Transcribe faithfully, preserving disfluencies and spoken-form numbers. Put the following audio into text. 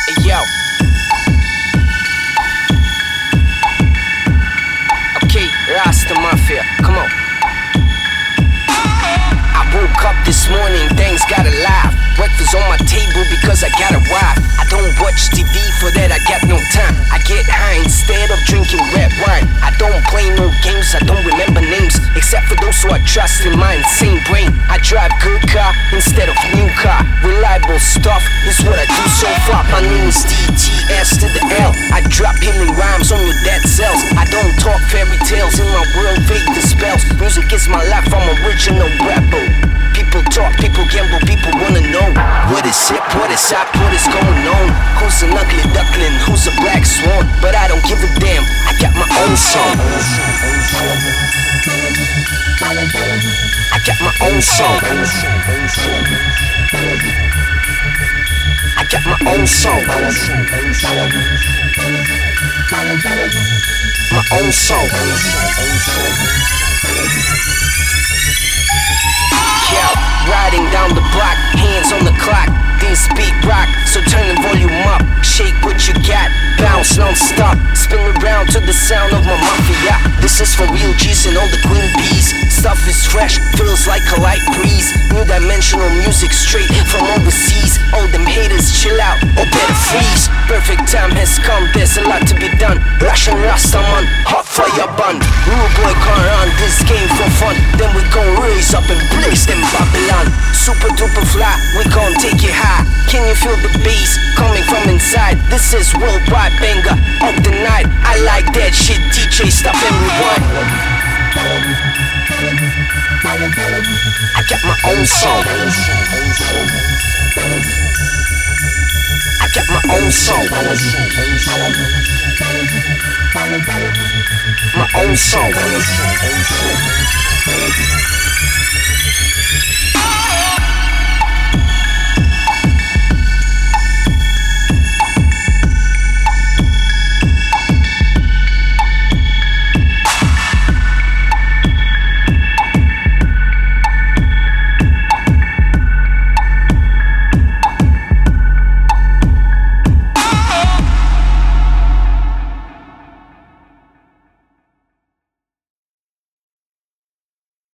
Hey yo. Okay, Rasta Mafia, come on. I woke up this morning, things got alive. Breakfast on my table because I got a wife. I don't watch T V, for that I got no time. I get high instead of drinking red wine. I don't play no games, I don't remember names, except for those who I trust in my insane brain. I drive good car instead of new car. Reliable stuff is what I do so far. My name is D T S to the L. I drop healing rhymes on your dead cells. I don't talk fairy tales, in my world fake the spells. Music is my life, I'm original rebel. People talk, people gamble, people wanna know what is hip, what is hot, what is going on. Who's an ugly duckling, who's a black swan? But I don't give a damn, I got my own song. I got my own song. I got my own song. My own song. Yeah, riding down the block, hands on the clock. This beat rock, so turn the volume up. Shake what you got, bounce non-stop. Spin around to the sound of my mafia. This is for real G's and all the queen bees. Stuff is fresh, feels like a light breeze. New dimensional music straight from overseas. All them haters chill out, or better freeze. Perfect time has come, there's a lot to be done. Russian Rastaman, hot fire bun. Rude boy can't run this game for fun. Then we gon' raise up and blaze them Babylon. Super duper fly, we gon' take it high. Can you feel the bass coming from inside? This is worldwide banger of the night. I like that shit, D J, stop and rewind. I got my own song. I got my own song. My own song.